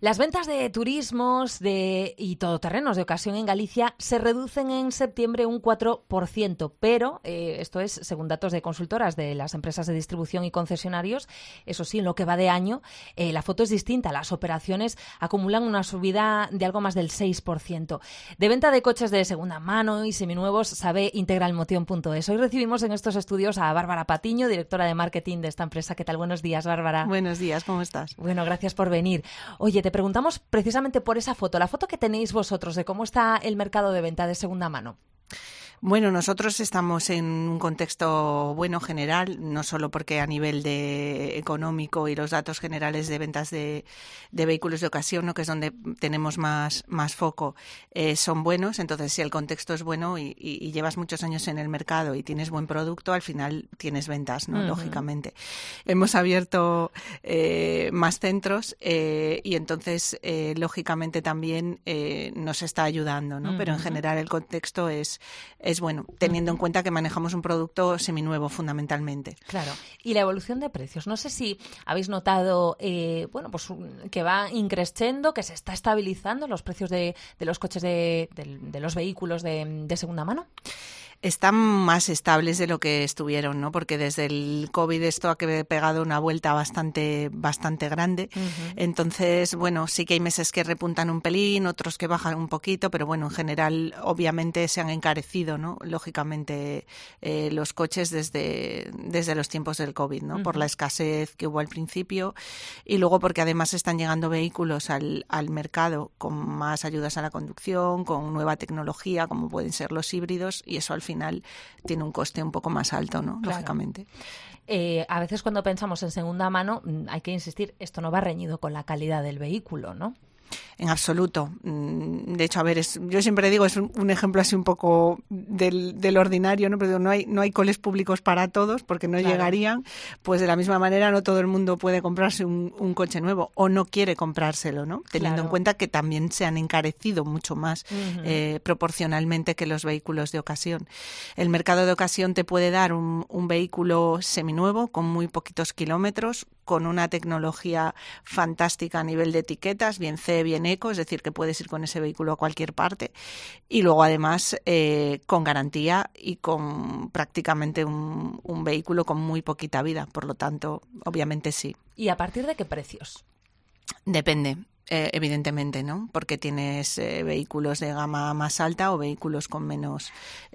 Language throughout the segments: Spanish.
Las ventas de turismos y todoterrenos de ocasión en Galicia se reducen en septiembre un 4%, pero esto es según datos de consultoras de las empresas de distribución y concesionarios. Eso sí, en lo que va de año, la foto es distinta. Las operaciones acumulan una subida de algo más del 6%. De venta de coches de segunda mano y seminuevos sabe integralmotion.es. Hoy recibimos en estos estudios a Bárbara Patiño, directora de marketing de esta empresa. ¿Qué tal? Buenos días, Bárbara. Buenos días, ¿cómo estás? Bueno, gracias por venir. Oye, te preguntamos precisamente por esa foto, la foto que tenéis vosotros de cómo está el mercado de venta de segunda mano. Bueno, nosotros estamos en un contexto bueno general, no solo porque a nivel de económico y los datos generales de ventas de vehículos de ocasión, ¿no?, que es donde tenemos más foco, son buenos. Entonces, si el contexto es bueno y llevas muchos años en el mercado y tienes buen producto, al final tienes ventas, ¿no? Uh-huh. Lógicamente. Hemos abierto más centros y entonces, lógicamente, también nos está ayudando, ¿no? Uh-huh. Pero en general el contexto es bueno, teniendo en cuenta que manejamos un producto seminuevo fundamentalmente. Claro. Y la evolución de precios. No sé si habéis notado pues que va increciendo, que se está estabilizando los precios de los coches de los vehículos de segunda mano. Están más estables de lo que estuvieron, ¿no? Porque desde el COVID esto ha pegado una vuelta bastante grande. Uh-huh. Entonces, bueno, sí que hay meses que repuntan un pelín, otros que bajan un poquito, pero bueno, en general, obviamente se han encarecido, ¿no? Lógicamente, los coches desde los tiempos del COVID, ¿no? Uh-huh. Por la escasez que hubo al principio y luego porque además están llegando vehículos al mercado con más ayudas a la conducción, con nueva tecnología, como pueden ser los híbridos, y eso al final tiene un coste un poco más alto, ¿no? Claro. Lógicamente. A veces cuando pensamos en segunda mano hay que insistir, esto no va reñido con la calidad del vehículo, ¿no? En absoluto. De hecho, a ver, yo siempre digo, es un ejemplo así un poco del ordinario, ¿no? Pero no hay coles públicos para todos porque no llegarían. Pues de la misma manera no todo el mundo puede comprarse un coche nuevo o no quiere comprárselo, ¿no? Teniendo en cuenta que también se han encarecido mucho más proporcionalmente que los vehículos de ocasión. El mercado de ocasión te puede dar un vehículo seminuevo con muy poquitos kilómetros, con una tecnología fantástica a nivel de etiquetas, bien CE, bien eco, es decir, que puedes ir con ese vehículo a cualquier parte y luego además con garantía y con prácticamente un vehículo con muy poquita vida, por lo tanto, obviamente sí. ¿Y a partir de qué precios? Depende. Evidentemente, ¿no? Porque tienes vehículos de gama más alta o vehículos con menos,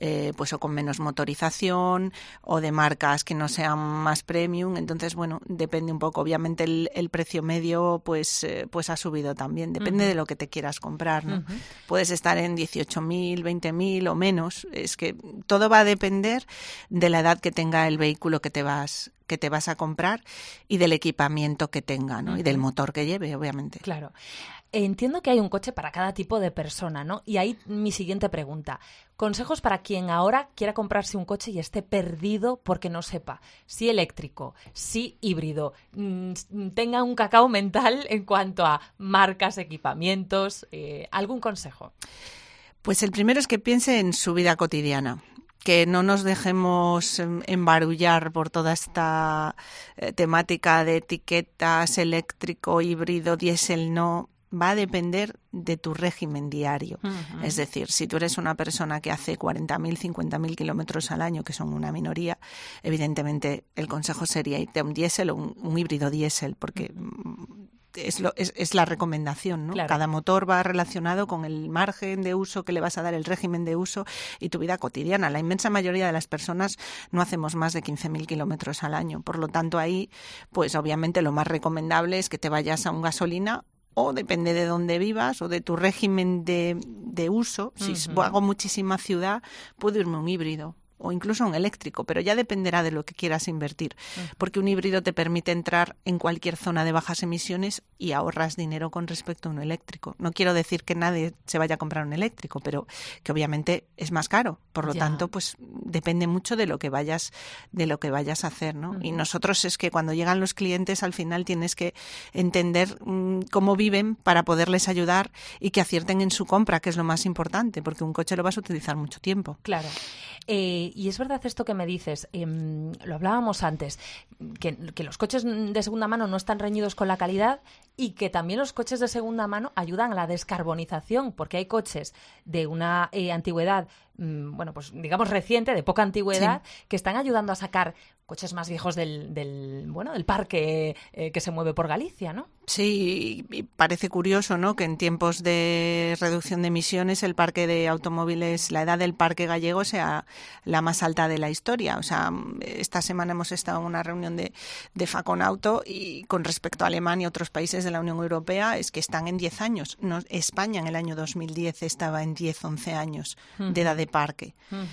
o con menos motorización o de marcas que no sean más premium. Entonces, bueno, depende un poco. Obviamente el precio medio, pues ha subido también. Depende de lo que te quieras comprar, ¿no? Puedes estar en 18.000, 20.000 o menos. Es que todo va a depender de la edad que tenga el vehículo que te vas a comprar y del equipamiento que tenga, ¿no? Y del motor que lleve, obviamente. Claro. Entiendo que hay un coche para cada tipo de persona, ¿no? Y ahí mi siguiente pregunta. Consejos para quien ahora quiera comprarse un coche y esté perdido porque no sepa si eléctrico, si híbrido, tenga un cacao mental en cuanto a marcas, equipamientos. ¿Algún consejo? Pues el primero es que piense en su vida cotidiana. Que no nos dejemos embarullar por toda esta temática de etiquetas, eléctrico, híbrido, diésel, no. Va a depender de tu régimen diario. Uh-huh. Es decir, si tú eres una persona que hace 40.000, 50.000 kilómetros al año, que son una minoría, evidentemente el consejo sería irte a un diésel o un híbrido diésel, porque es la recomendación, ¿no? Claro. Cada motor va relacionado con el margen de uso que le vas a dar, el régimen de uso y tu vida cotidiana. La inmensa mayoría de las personas no hacemos más de 15.000 kilómetros al año. Por lo tanto, ahí, pues obviamente lo más recomendable es que te vayas a un gasolina o depende de dónde vivas o de tu régimen de uso. Si hago muchísima ciudad, puedo irme a un híbrido o incluso un eléctrico, pero ya dependerá de lo que quieras invertir, porque un híbrido te permite entrar en cualquier zona de bajas emisiones y ahorras dinero con respecto a un eléctrico. No quiero decir que nadie se vaya a comprar un eléctrico, pero que obviamente es más caro, por lo tanto, pues depende mucho de lo que vayas a hacer, ¿no? Y nosotros es que cuando llegan los clientes al final tienes que entender cómo viven para poderles ayudar y que acierten en su compra, que es lo más importante, porque un coche lo vas a utilizar mucho tiempo. Claro. Y es verdad esto que me dices, lo hablábamos antes, que los coches de segunda mano no están reñidos con la calidad y que también los coches de segunda mano ayudan a la descarbonización, porque hay coches de una antigüedad, bueno, pues digamos reciente, de poca antigüedad, sí, que están ayudando a sacar coches más viejos del parque que se mueve por Galicia, ¿no? Sí, y parece curioso, ¿no?, que en tiempos de reducción de emisiones el parque de automóviles, la edad del parque gallego sea la más alta de la historia. O sea, esta semana hemos estado en una reunión de Faconauto y con respecto a Alemania y otros países de la Unión Europea es que están en 10 años. No, España en el año 2010 estaba en 10-11 años de edad de parque.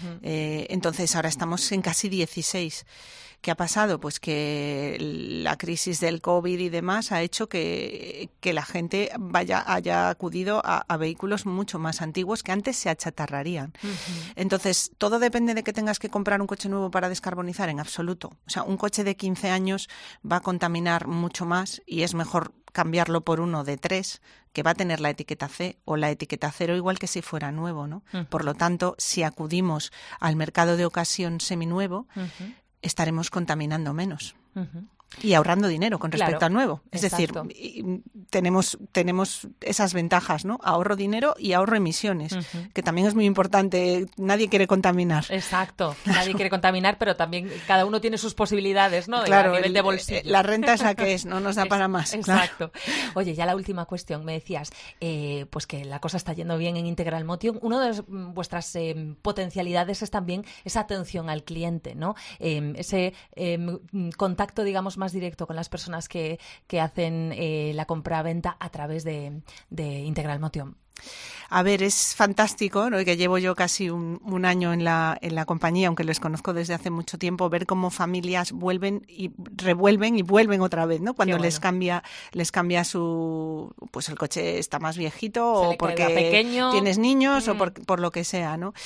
Entonces ahora estamos en casi 16. ¿Qué ha pasado? Pues que la crisis del COVID y demás ha hecho que la gente haya acudido a vehículos mucho más antiguos que antes se achatarrarían. Entonces, ¿todo depende de que tengas que comprar un coche nuevo para descarbonizar? En absoluto. O sea, un coche de 15 años va a contaminar mucho más y es mejor cambiarlo por uno de 3 que va a tener la etiqueta C o la etiqueta 0 igual que si fuera nuevo, ¿no? Por lo tanto, si acudimos al mercado de ocasión seminuevo, estaremos contaminando menos y ahorrando dinero con respecto al nuevo. Es exacto. decir, tenemos esas ventajas, ¿no? Ahorro dinero y ahorro emisiones, que también es muy importante. Nadie quiere contaminar. Exacto, nadie quiere contaminar, pero también cada uno tiene sus posibilidades, ¿no? Claro, a nivel de bolsillo. La renta es la que es, no nos da para más. Exacto. Claro. Oye, ya la última cuestión. Me decías pues que la cosa está yendo bien en Integral Motion. Una de vuestras potencialidades es también esa atención al cliente, ¿no? Ese contacto, digamos, más directo con las personas que hacen la compra-venta a través de Integral Motion. A ver, es fantástico, ¿no?, que llevo yo casi un año en la compañía, aunque les conozco desde hace mucho tiempo, ver cómo familias vuelven y revuelven y vuelven otra vez, ¿no? Cuando les cambia pues el coche está más viejito o porque pequeño, tienes niños o por lo que sea, ¿no?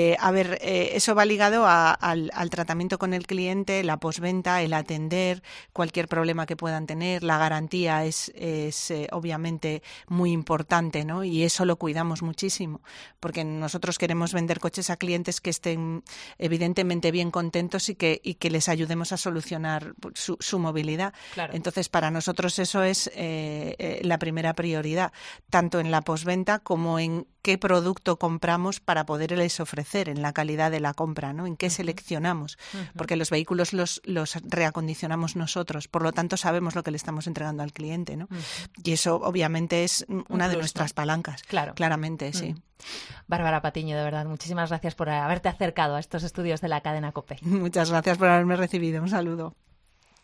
Eso va ligado al tratamiento con el cliente, la posventa, el atender cualquier problema que puedan tener, la garantía es obviamente muy importante, ¿no? Y eso lo cuidamos muchísimo, porque nosotros queremos vender coches a clientes que estén evidentemente bien contentos y que les ayudemos a solucionar su movilidad. Claro. Entonces, para nosotros eso es la primera prioridad, tanto en la posventa como en qué producto compramos para poderles ofrecer, en la calidad de la compra, ¿no? En qué seleccionamos, porque los vehículos los reacondicionamos nosotros, por lo tanto sabemos lo que le estamos entregando al cliente, ¿no? Y eso obviamente es una de nuestras palancas. Claro. Claramente, sí. Bárbara Patiño, de verdad, muchísimas gracias por haberte acercado a estos estudios de la cadena COPE. Muchas gracias por haberme recibido. Un saludo.